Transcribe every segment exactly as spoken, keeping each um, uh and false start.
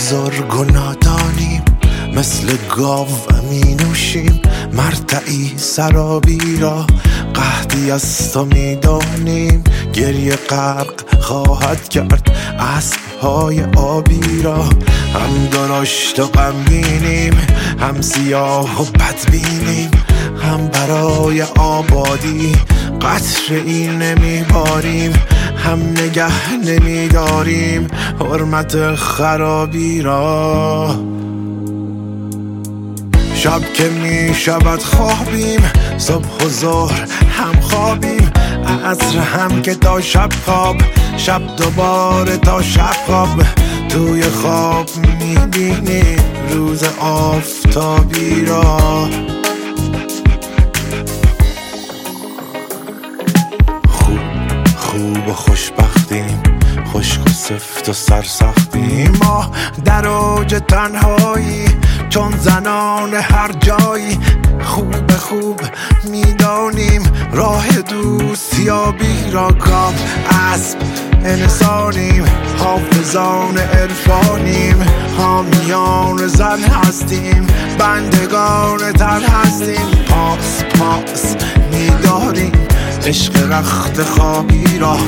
بزرگ و نادانیم، مثل گاو می نوشیم مرتعی سرابی را. قحطی از تو می دانیم، گریه غرق خواهد کرد اسب‌های آبی را. هم درشت و غمگینیم، هم سیاه و بدبینیم، هم برای آبادی قطره‌ای نمیباریم، هم نگه نمیداریم حرمت خرابی را. شب که می شود خوابیم، صبح و ظهر هم خوابیم، عصر هم که تا شب خواب، شب دوباره تا شب خواب. توی خواب می بینیم روز آفتابی را. خوب خوب و خوشبختیم، خشک و سفت و سرسختیم، ما در اوج تنهایی چون زنان هر جایی. خوب خوب میدانیم راه دوستیابی را. گاو اسب انسانیم، حافظان عرفانیم، حامیان زن هستیم، بندگان تن هستیم. پاس پاس میداریم عشق رخت خوابی را.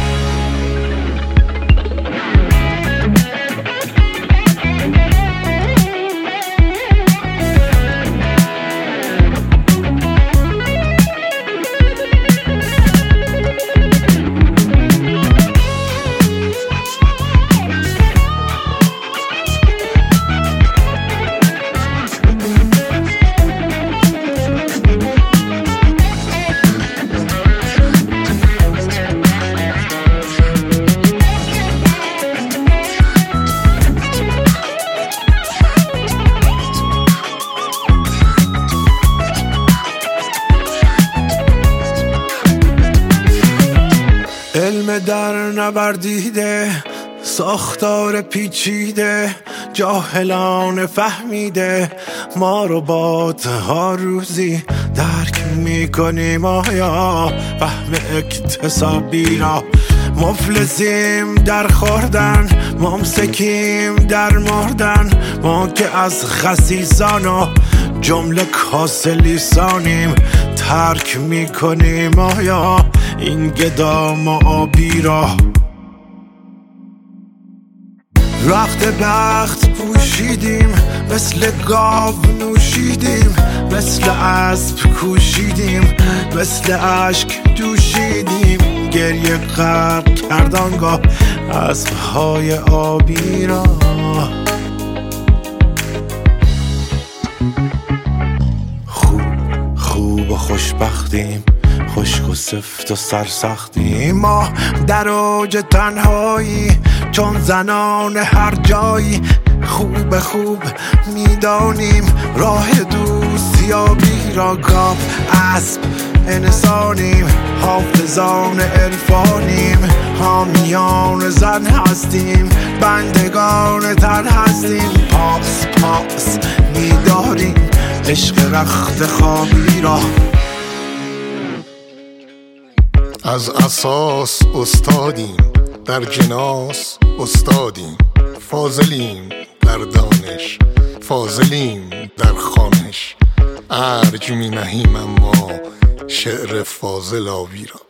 علم در نوردیده، ساختار پیچیده، جاهلان فهمیده، ما ربات ها روزی درک میکنیم آیا فهم اکتسابی را. مفلسیم در خوردن، ممسکیم در مردن، ما که از خسیسان و جمله کاسه لیسانیم ترک میکنیم آیا این گدام و آبی را. رخت بخت پوشیدیم، مثل گاو نوشیدیم، مثل اسب کوشیدیم، مثل اشک دوشیدیم، گریه غرق کرد آنگاه اسب‌های آبی را. خوب خوب و خوشبختیم، خشک و سفت و سرسختیم، ما در اوج تنهایی چون زنان هر جایی. خوب خوب میدانیم راه دوستیابی را. گاو اسب انسانیم، حافظان عرفانیم، حامیان زن هستیم، بندگان تن هستیم. پاس پاس میداریم عشق رخت خوابی را. از اساس استادیم، در جناس استادیم، فاضلیم در دانش، فاضلیم در خوانش. ارج می نهیم اما شعر فاضل آبی را.